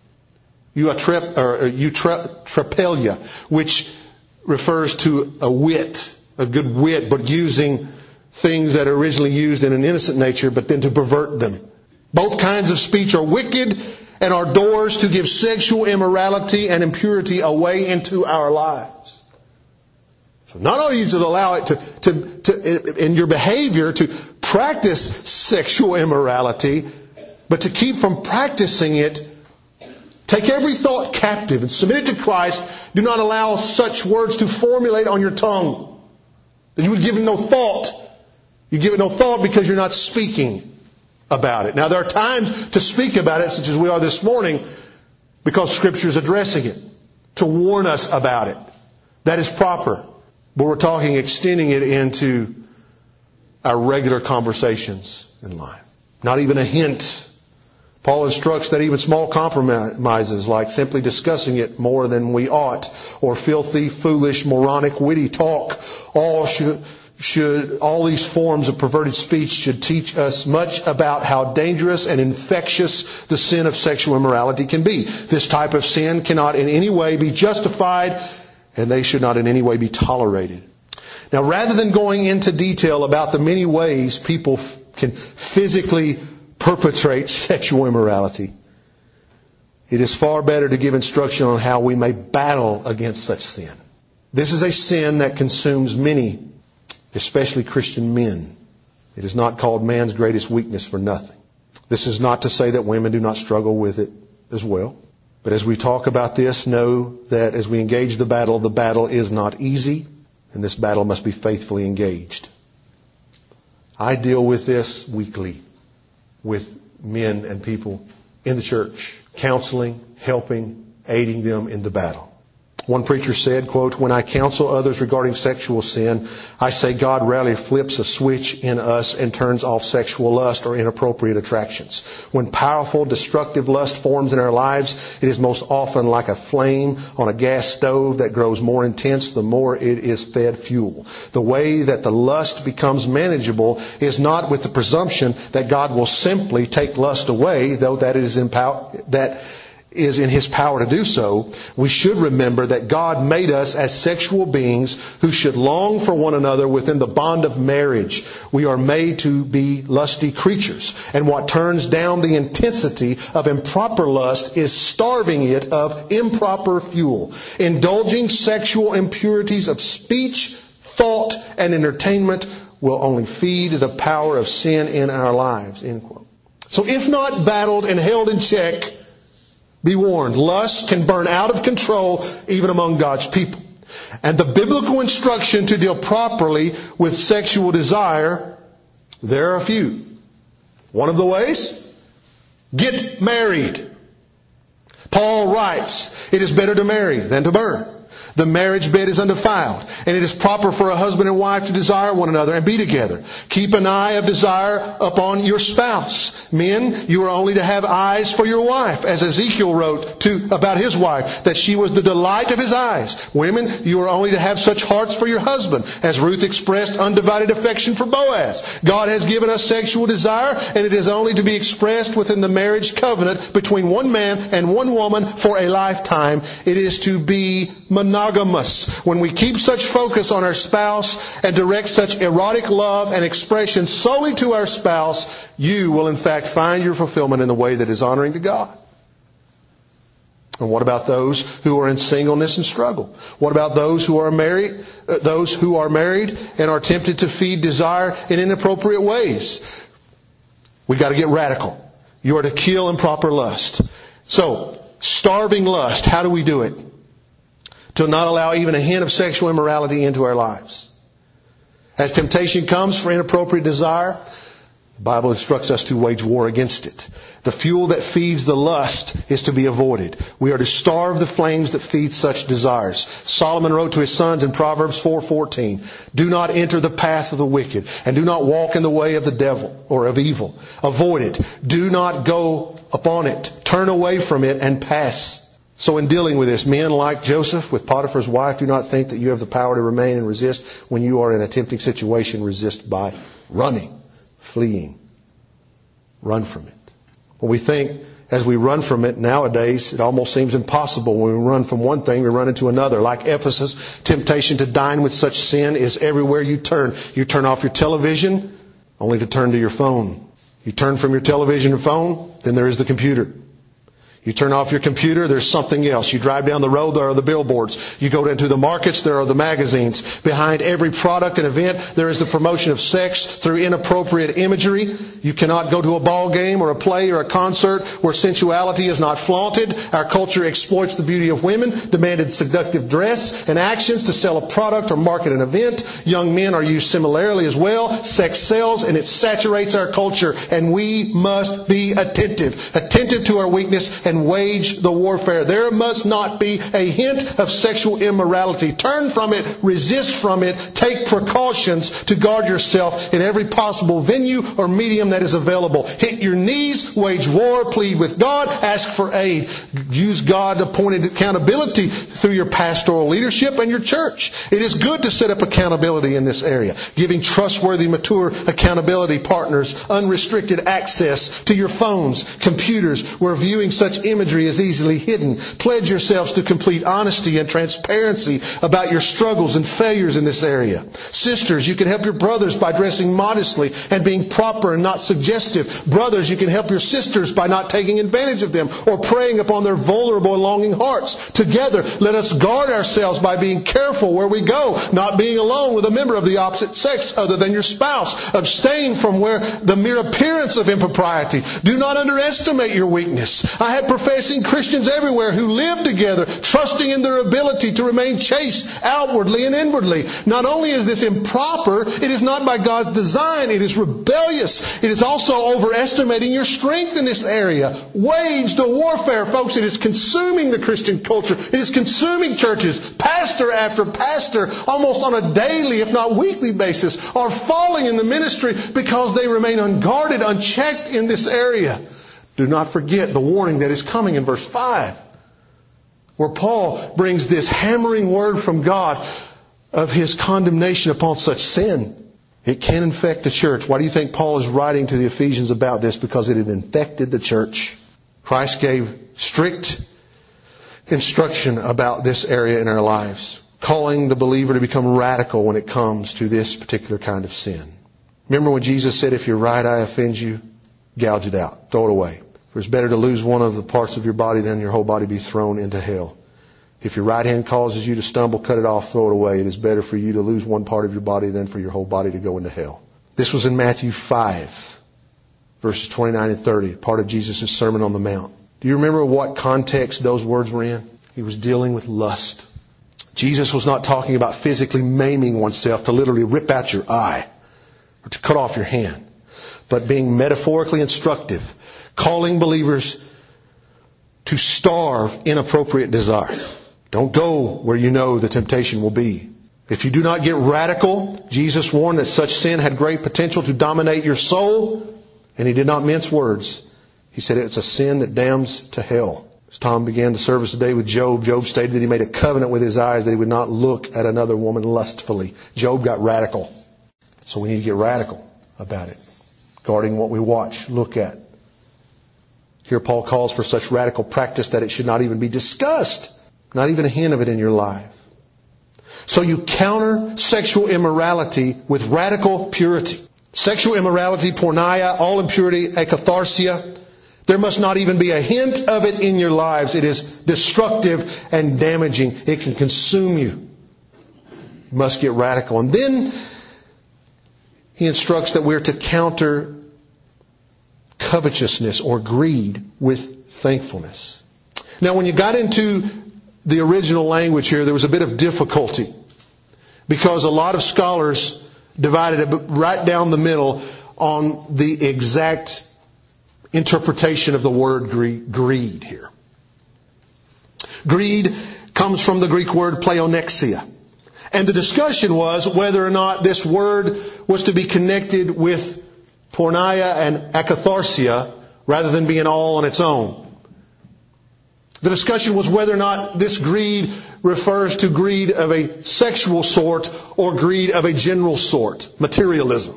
Eutrapelia, which refers to a wit, a good wit, but using things that are originally used in an innocent nature, but then to pervert them. Both kinds of speech are wicked and are doors to give sexual immorality and impurity away into our lives. So not only to allow it to in your behavior to practice sexual immorality, but to keep from practicing it, take every thought captive and submit it to Christ. Do not allow such words to formulate on your tongue that you would give it no thought. You give it no thought because you're not speaking about it. Now there are times to speak about it, such as we are this morning, because Scripture is addressing it, to warn us about it. That is proper. But we're talking extending it into our regular conversations in life. Not even a hint. Paul instructs that even small compromises, like simply discussing it more than we ought, or filthy, foolish, moronic, witty talk, all these forms of perverted speech should teach us much about how dangerous and infectious the sin of sexual immorality can be. This type of sin cannot in any way be justified, and they should not in any way be tolerated. Now, rather than going into detail about the many ways people can physically perpetrate sexual immorality, it is far better to give instruction on how we may battle against such sin. This is a sin that consumes many, especially Christian men. It is not called man's greatest weakness for nothing. This is not to say that women do not struggle with it as well. But as we talk about this, know that as we engage the battle is not easy, and this battle must be faithfully engaged. I deal with this weekly with men and people in the church, counseling, helping, aiding them in the battle. One preacher said, quote, "When I counsel others regarding sexual sin, I say God rarely flips a switch in us and turns off sexual lust or inappropriate attractions. When powerful, destructive lust forms in our lives, it is most often like a flame on a gas stove that grows more intense the more it is fed fuel. The way that the lust becomes manageable is not with the presumption that God will simply take lust away, though that is in His power to do so, we should remember that God made us as sexual beings who should long for one another within the bond of marriage. We are made to be lusty creatures. And what turns down the intensity of improper lust is starving it of improper fuel. Indulging sexual impurities of speech, thought, and entertainment will only feed the power of sin in our lives. End quote. So if not battled and held in check, be warned, lust can burn out of control even among God's people. And the biblical instruction to deal properly with sexual desire, there are a few. One of the ways, get married. Paul writes, it is better to marry than to burn. The marriage bed is undefiled, and it is proper for a husband and wife to desire one another and be together. Keep an eye of desire upon your spouse. Men, you are only to have eyes for your wife, as Ezekiel wrote about his wife, that she was the delight of his eyes. Women, you are only to have such hearts for your husband, as Ruth expressed undivided affection for Boaz. God has given us sexual desire, and it is only to be expressed within the marriage covenant between one man and one woman for a lifetime. It is to be monogamous. When we keep such focus on our spouse and direct such erotic love and expression solely to our spouse, you will in fact find your fulfillment in the way that is honoring to God. And what about those who are in singleness and struggle? What about those who are married? Those who are married and are tempted to feed desire in inappropriate ways. We got to get radical. You are to kill improper lust. So, starving lust. How do we do it? To not allow even a hint of sexual immorality into our lives. As temptation comes for inappropriate desire, the Bible instructs us to wage war against it. The fuel that feeds the lust is to be avoided. We are to starve the flames that feed such desires. Solomon wrote to his sons in Proverbs 4:14, do not enter the path of the wicked, and do not walk in the way of the devil or of evil. Avoid it. Do not go upon it. Turn away from it and pass. So in dealing with this, men like Joseph with Potiphar's wife, do not think that you have the power to remain and resist when you are in a tempting situation. Resist by running, fleeing. Run from it. When we think as we run from it nowadays, it almost seems impossible. When we run from one thing, we run into another. Like Ephesus, temptation to dine with such sin is everywhere you turn. You turn off your television, only to turn to your phone. You turn from your television and phone, then there is the computer. You turn off your computer, there's something else. You drive down the road, there are the billboards. You go into the markets, there are the magazines. Behind every product and event, there is the promotion of sex through inappropriate imagery. You cannot go to a ball game or a play or a concert where sensuality is not flaunted. Our culture exploits the beauty of women, demanded seductive dress and actions to sell a product or market an event. Young men are used similarly as well. Sex sells and it saturates our culture, and we must be attentive to our weakness and wage the warfare. There must not be a hint of sexual immorality. Turn from it, resist from it, take precautions to guard yourself in every possible venue or medium that is available. Hit your knees, wage war, plead with God, ask for aid. Use God-appointed accountability through your pastoral leadership and your church. It is good to set up accountability in this area, giving trustworthy, mature accountability partners unrestricted access to your phones, computers, where viewing such imagery is easily hidden. Pledge yourselves to complete honesty and transparency about your struggles and failures in this area. Sisters, you can help your brothers by dressing modestly and being proper and not suggestive. Brothers, you can help your sisters by not taking advantage of them or preying upon their vulnerable and longing hearts. Together, let us guard ourselves by being careful where we go, not being alone with a member of the opposite sex other than your spouse. Abstain from where the mere appearance of impropriety. Do not underestimate your weakness. I had professing Christians everywhere who live together, trusting in their ability to remain chaste outwardly and inwardly. Not only is this improper, it is not by God's design. It is rebellious. It is also overestimating your strength in this area. Wage the warfare, folks. It is consuming the Christian culture. It is consuming churches. Pastor after pastor, almost on a daily, if not weekly basis, are falling in the ministry because they remain unguarded, unchecked in this area. Do not forget the warning that is coming in verse 5, where Paul brings this hammering word from God of his condemnation upon such sin. It can infect the church. Why do you think Paul is writing to the Ephesians about this? Because it had infected the church. Christ gave strict instruction about this area in our lives, calling the believer to become radical when it comes to this particular kind of sin. Remember when Jesus said, if your right eye offends you, gouge it out, throw it away. For it's better to lose one of the parts of your body than your whole body be thrown into hell. If your right hand causes you to stumble, cut it off, throw it away. It is better for you to lose one part of your body than for your whole body to go into hell. This was in Matthew 5, verses 29 and 30, part of Jesus' Sermon on the Mount. Do you remember what context those words were in? He was dealing with lust. Jesus was not talking about physically maiming oneself to literally rip out your eye or to cut off your hand, but being metaphorically instructive, calling believers to starve inappropriate desire. Don't go where you know the temptation will be. If you do not get radical, Jesus warned that such sin had great potential to dominate your soul, and He did not mince words. He said it's a sin that damns to hell. As Tom began the service today with Job, Job stated that he made a covenant with his eyes that he would not look at another woman lustfully. Job got radical. So we need to get radical about it. Guarding what we watch, look at. Here Paul calls for such radical practice that it should not even be discussed. Not even a hint of it in your life. So you counter sexual immorality with radical purity. Sexual immorality, porneia, all impurity, akatharsia. There must not even be a hint of it in your lives. It is destructive and damaging. It can consume you. You must get radical. And then he instructs that we're to counter covetousness or greed with thankfulness. Now, when you got into the original language here, there was a bit of difficulty because a lot of scholars divided it right down the middle on the exact interpretation of the word greed here. Greed comes from the Greek word pleonexia. And the discussion was whether or not this word was to be connected with porneia and akatharsia rather than being all on its own. The discussion was whether or not this greed refers to greed of a sexual sort or greed of a general sort, materialism.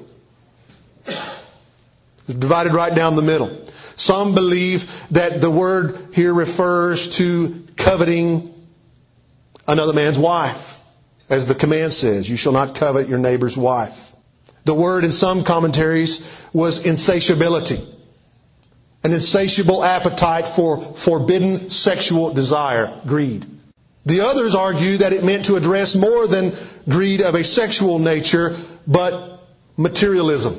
It's divided right down the middle. Some believe that the word here refers to coveting another man's wife. As the command says, you shall not covet your neighbor's wife. The word in some commentaries was insatiability. An insatiable appetite for forbidden sexual desire, greed. The others argue that it meant to address more than greed of a sexual nature, but materialism.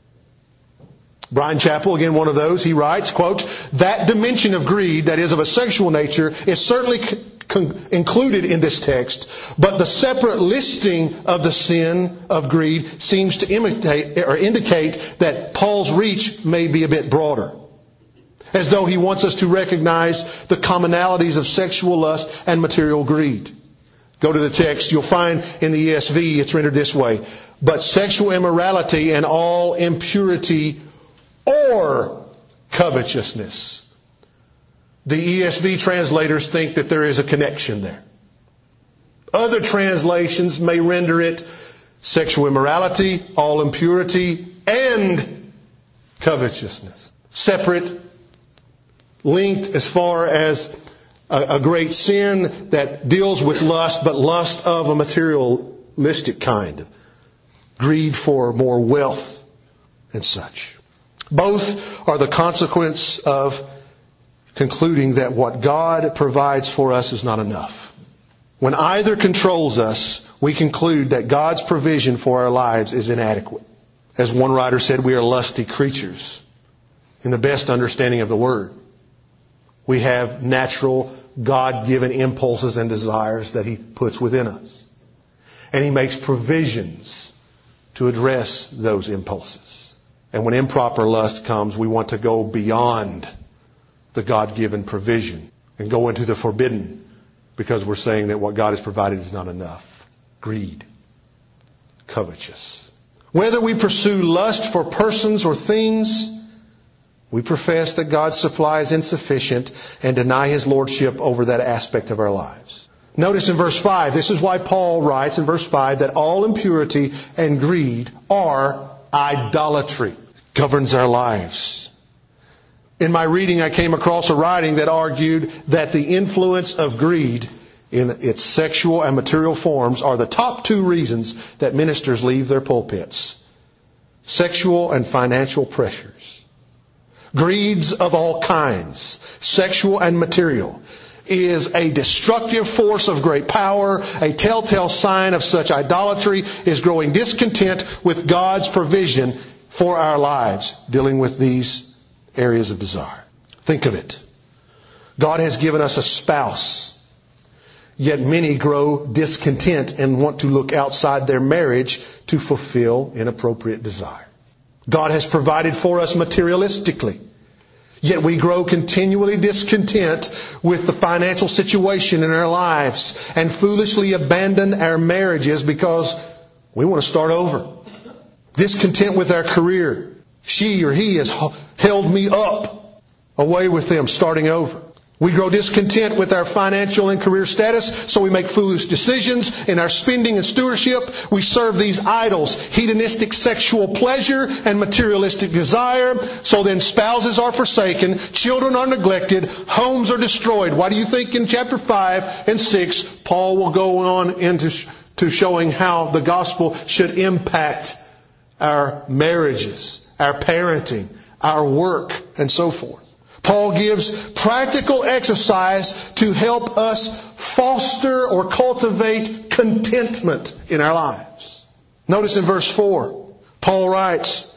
Brian Chappell, again one of those, he writes, quote, that dimension of greed, that is of a sexual nature, is certainly included in this text, but the separate listing of the sin of greed seems to indicate that Paul's reach may be a bit broader. As though he wants us to recognize the commonalities of sexual lust and material greed. Go to the text. You'll find in the ESV it's rendered this way. But sexual immorality and all impurity or covetousness. The ESV translators think that there is a connection there. Other translations may render it sexual immorality, all impurity, and covetousness. Separate, linked as far as a great sin that deals with lust, but lust of a materialistic kind. Greed for more wealth and such. Both are the consequence of concluding that what God provides for us is not enough. When either controls us, we conclude that God's provision for our lives is inadequate. As one writer said, we are lusty creatures in the best understanding of the word. We have natural, God-given impulses and desires that He puts within us. And He makes provisions to address those impulses. And when improper lust comes, we want to go beyond the God-given provision and go into the forbidden because we're saying that what God has provided is not enough. Greed. Covetous. Whether we pursue lust for persons or things, we profess that God's supply is insufficient and deny His lordship over that aspect of our lives. Notice in verse 5, this is why Paul writes in verse 5 that all impurity and greed are idolatry. It governs our lives. In my reading, I came across a writing that argued that the influence of greed in its sexual and material forms are the top two reasons that ministers leave their pulpits. Sexual and financial pressures. Greeds of all kinds, sexual and material, is a destructive force of great power. A telltale sign of such idolatry is growing discontent with God's provision for our lives, dealing with these areas of desire. Think of it. God has given us a spouse, yet many grow discontent and want to look outside their marriage to fulfill inappropriate desire. God has provided for us materialistically, yet we grow continually discontent with the financial situation in our lives and foolishly abandon our marriages because we want to start over. Discontent with our career. She or he has held me up. Away with them, starting over. We grow discontent with our financial and career status, so we make foolish decisions in our spending and stewardship. We serve these idols, hedonistic sexual pleasure and materialistic desire. So then spouses are forsaken, children are neglected, homes are destroyed. Why do you think in chapter 5 and 6, Paul will go on into showing how the gospel should impact our marriages, our parenting, our work, and so forth. Paul gives practical exercise to help us foster or cultivate contentment in our lives. Notice in verse 4, Paul writes,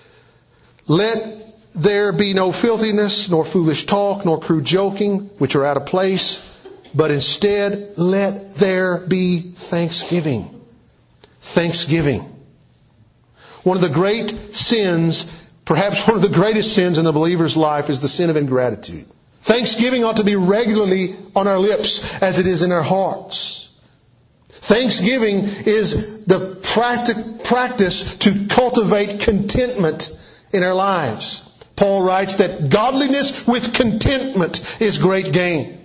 "Let there be no filthiness, nor foolish talk, nor crude joking, which are out of place, but instead let there be thanksgiving." Thanksgiving. One of the great sins, perhaps one of the greatest sins in the believer's life, is the sin of ingratitude. Thanksgiving ought to be regularly on our lips as it is in our hearts. Thanksgiving is the practice to cultivate contentment in our lives. Paul writes that godliness with contentment is great gain.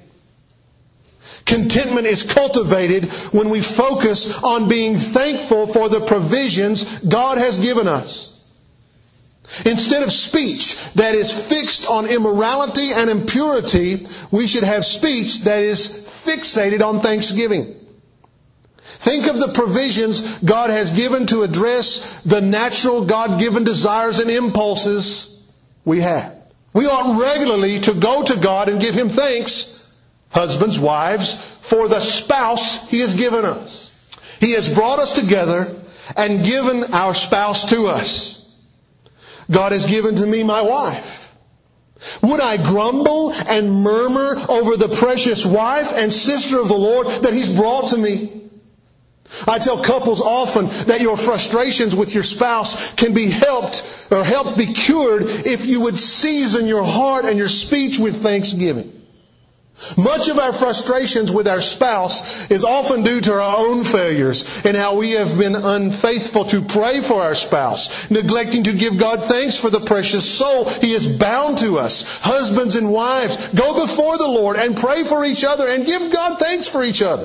Contentment is cultivated when we focus on being thankful for the provisions God has given us. Instead of speech that is fixed on immorality and impurity, we should have speech that is fixated on thanksgiving. Think of the provisions God has given to address the natural God-given desires and impulses we have. We ought regularly to go to God and give Him thanks, husbands, wives, for the spouse He has given us. He has brought us together and given our spouse to us. God has given to me my wife. Would I grumble and murmur over the precious wife and sister of the Lord that He's brought to me? I tell couples often that your frustrations with your spouse can be helped be cured if you would season your heart and your speech with thanksgiving. Much of our frustrations with our spouse is often due to our own failures and how we have been unfaithful to pray for our spouse, neglecting to give God thanks for the precious soul He has bound to us. Husbands and wives, go before the Lord and pray for each other and give God thanks for each other.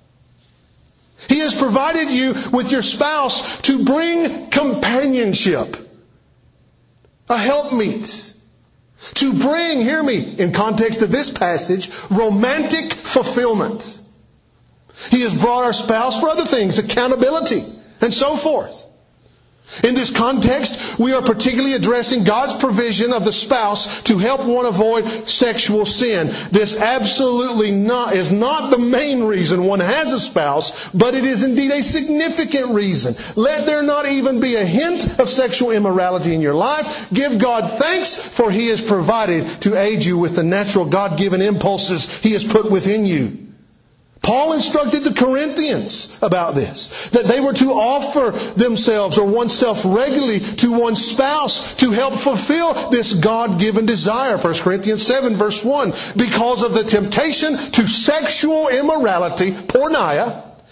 He has provided you with your spouse to bring companionship, a helpmeet. To bring, hear me, in context of this passage, romantic fulfillment. He has brought our spouse for other things, accountability, and so forth. In this context, we are particularly addressing God's provision of the spouse to help one avoid sexual sin. This absolutely is not the main reason one has a spouse, but it is indeed a significant reason. Let there not even be a hint of sexual immorality in your life. Give God thanks, for He has provided to aid you with the natural God-given impulses He has put within you. Paul instructed the Corinthians about this, that they were to offer themselves or oneself regularly to one's spouse to help fulfill this God-given desire. 1 Corinthians 7 verse 1. Because of the temptation to sexual immorality, porneia,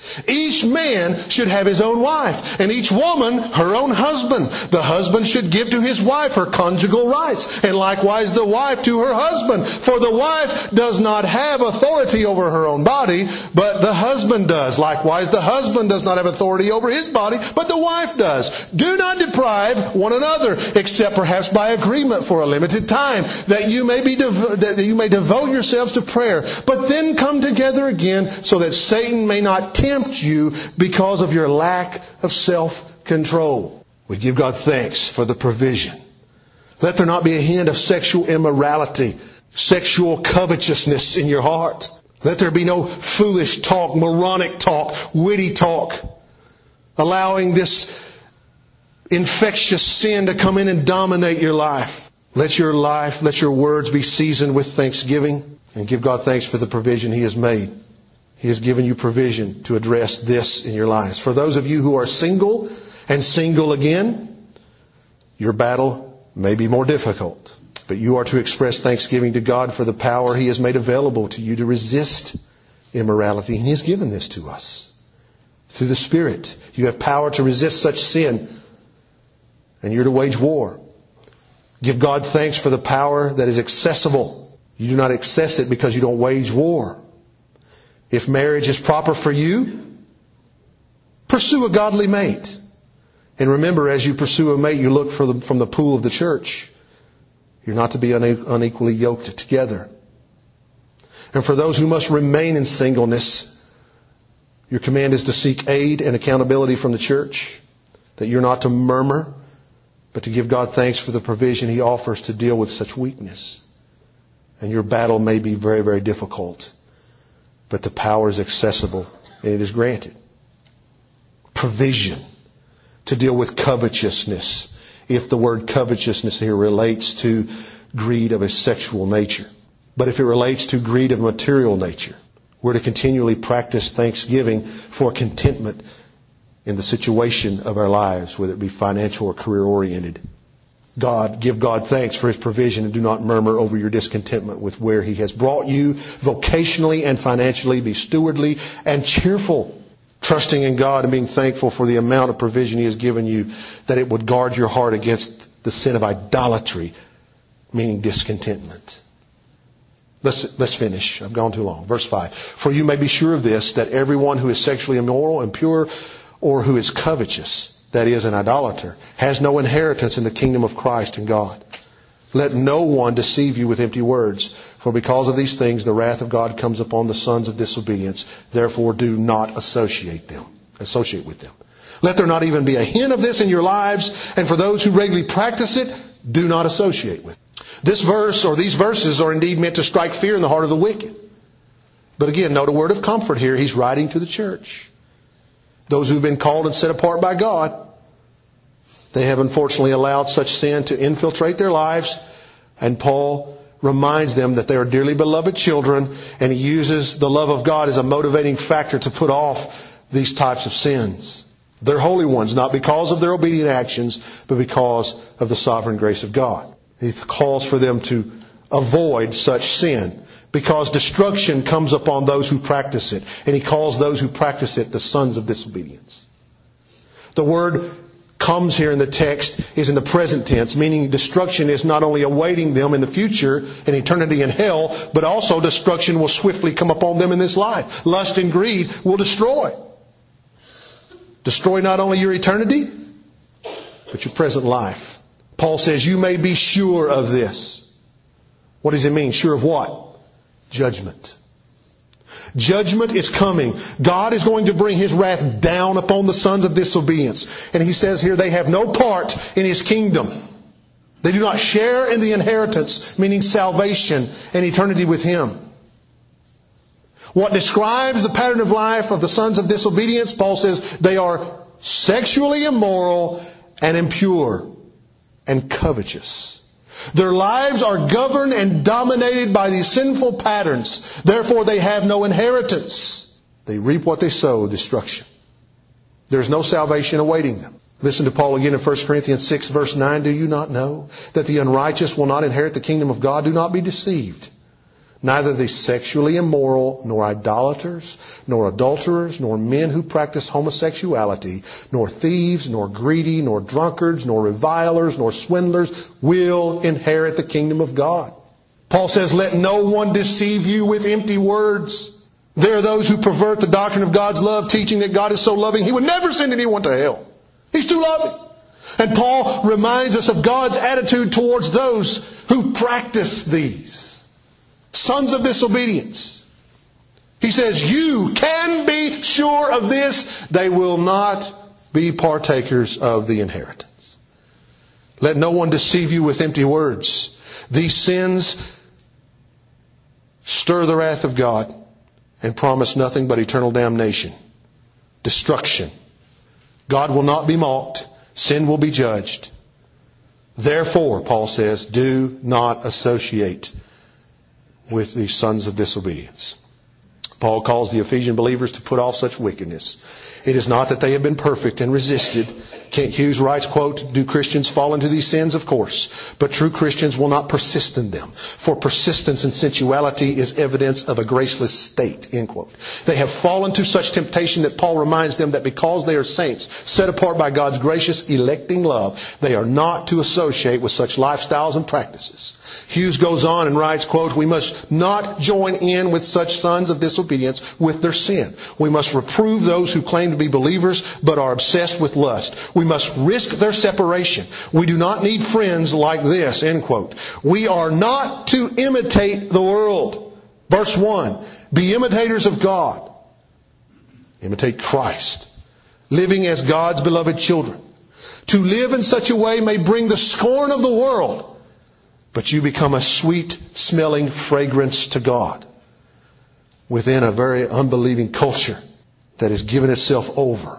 Each man should have his own wife, and each woman her own husband. The husband should give to his wife her conjugal rights, and likewise the wife to her husband. For the wife does not have authority over her own body, but the husband does. Likewise the husband does not have authority over his body, but the wife does. Do not deprive one another, except perhaps by agreement for a limited time, that you may devote yourselves to prayer. But then come together again, so that Satan may not tempt you because of your lack of self-control. We give God thanks for the provision. Let there not be a hint of sexual immorality, sexual covetousness in your heart. Let there be no foolish talk, moronic talk, witty talk, allowing this infectious sin to come in and dominate your life. Let your words be seasoned with thanksgiving, and give God thanks for the provision He has made. He has given you provision to address this in your lives. For those of you who are single and single again, your battle may be more difficult. But you are to express thanksgiving to God for the power He has made available to you to resist immorality. And He has given this to us. Through the Spirit, you have power to resist such sin. And you're to wage war. Give God thanks for the power that is accessible. You do not access it because you don't wage war. If marriage is proper for you, pursue a godly mate. And remember, as you pursue a mate, you look from the pool of the church. You're not to be unequally yoked together. And for those who must remain in singleness, your command is to seek aid and accountability from the church. That you're not to murmur, but to give God thanks for the provision He offers to deal with such weakness. And your battle may be very, very difficult, but the power is accessible and it is granted. Provision to deal with covetousness, if the word covetousness here relates to greed of a sexual nature. But if it relates to greed of a material nature, we're to continually practice thanksgiving for contentment in the situation of our lives, whether it be financial or career oriented. Give God thanks for His provision, and do not murmur over your discontentment with where He has brought you vocationally and financially. Be stewardly and cheerful, trusting in God and being thankful for the amount of provision He has given you, that it would guard your heart against the sin of idolatry, meaning discontentment. Let's finish. I've gone too long. Verse 5. For you may be sure of this, that everyone who is sexually immoral, impure, or who is covetous, that is, an idolater, has no inheritance in the kingdom of Christ and God. Let no one deceive you with empty words, for because of these things the wrath of God comes upon the sons of disobedience. Therefore do not associate with them. Let there not even be a hint of this in your lives, and for those who regularly practice it, do not associate with them. This verse, or these verses, are indeed meant to strike fear in the heart of the wicked. But again, note a word of comfort here. He's writing to the church. Those who've been called and set apart by God. They have unfortunately allowed such sin to infiltrate their lives. And Paul reminds them that they are dearly beloved children, and he uses the love of God as a motivating factor to put off these types of sins. They're holy ones, not because of their obedient actions, but because of the sovereign grace of God. He calls for them to avoid such sin, because destruction comes upon those who practice it. And he calls those who practice it the sons of disobedience. The word comes here in the text is in the present tense, meaning destruction is not only awaiting them in the future, in eternity in hell, but also destruction will swiftly come upon them in this life. Lust and greed will destroy. Destroy not only your eternity, but your present life. Paul says you may be sure of this. What does it mean? Sure of what? Judgment. Judgment is coming. God is going to bring His wrath down upon the sons of disobedience. And He says here they have no part in His kingdom. They do not share in the inheritance, meaning salvation and eternity with Him. What describes the pattern of life of the sons of disobedience? Paul says they are sexually immoral and impure and covetous. Their lives are governed and dominated by these sinful patterns. Therefore, they have no inheritance. They reap what they sow, destruction. There's no salvation awaiting them. Listen to Paul again in 1 Corinthians 6, verse 9. Do you not know that the unrighteous will not inherit the kingdom of God? Do not be deceived. Neither the sexually immoral, nor idolaters, nor adulterers, nor men who practice homosexuality, nor thieves, nor greedy, nor drunkards, nor revilers, nor swindlers will inherit the kingdom of God. Paul says, let no one deceive you with empty words. There are those who pervert the doctrine of God's love, teaching that God is so loving He would never send anyone to hell. He's too loving. And Paul reminds us of God's attitude towards those who practice these. Sons of disobedience. He says, you can be sure of this, they will not be partakers of the inheritance. Let no one deceive you with empty words. These sins stir the wrath of God and promise nothing but eternal damnation, destruction. God will not be mocked. Sin will be judged. Therefore, Paul says, do not associate with these sons of disobedience. Paul calls the Ephesian believers to put off such wickedness. It is not that they have been perfect and resisted. Kent Hughes writes, quote, do Christians fall into these sins? Of course. But true Christians will not persist in them. For persistence in sensuality is evidence of a graceless state, end quote. They have fallen to such temptation that Paul reminds them that because they are saints, set apart by God's gracious electing love, they are not to associate with such lifestyles and practices. Hughes goes on and writes, quote, we must not join in with such sons of disobedience with their sin. We must reprove those who claim to be believers but are obsessed with lust. We must risk their separation. We do not need friends like this, end quote. We are not to imitate the world. Verse 1, be imitators of God. Imitate Christ. Living as God's beloved children. To live in such a way may bring the scorn of the world, but you become a sweet-smelling fragrance to God within a very unbelieving culture that has given itself over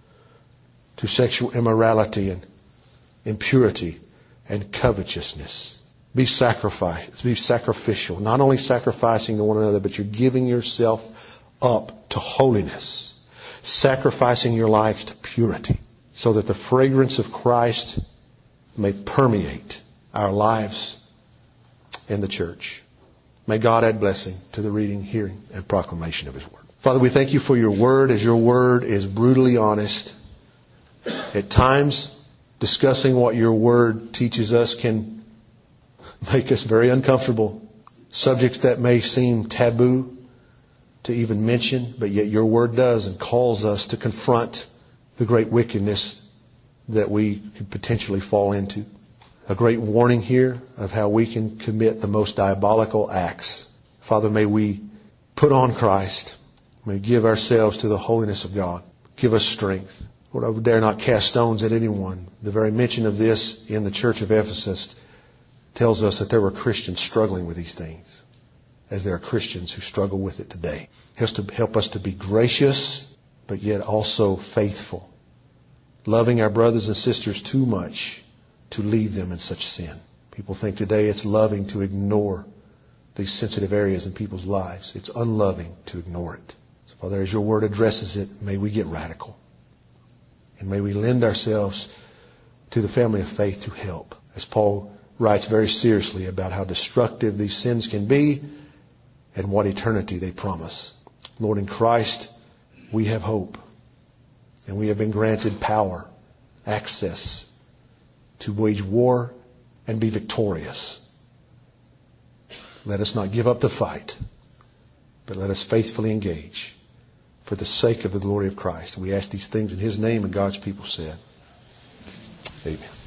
to sexual immorality and impurity and covetousness. Be sacrificial. Not only sacrificing to one another, but you're giving yourself up to holiness. Sacrificing your lives to purity so that the fragrance of Christ may permeate our lives in the church. May God add blessing to the reading, hearing, and proclamation of His Word. Father, we thank You for Your Word, as Your Word is brutally honest. At times, discussing what Your Word teaches us can make us very uncomfortable. Subjects that may seem taboo to even mention, but yet Your Word does and calls us to confront the great wickedness that we could potentially fall into. A great warning here of how we can commit the most diabolical acts. Father, may we put on Christ. May we give ourselves to the holiness of God. Give us strength. Lord, I would dare not cast stones at anyone. The very mention of this in the church of Ephesus tells us that there were Christians struggling with these things, as there are Christians who struggle with it today. Help us to be gracious, but yet also faithful. Loving our brothers and sisters too much to leave them in such sin. People think today it's loving to ignore these sensitive areas in people's lives. It's unloving to ignore it. So Father, as Your Word addresses it, may we get radical. And may we lend ourselves to the family of faith to help. As Paul writes very seriously about how destructive these sins can be and what eternity they promise. Lord, in Christ, we have hope. And we have been granted power, access to wage war and be victorious. Let us not give up the fight, but let us faithfully engage for the sake of the glory of Christ. We ask these things in His name, and God's people said, amen.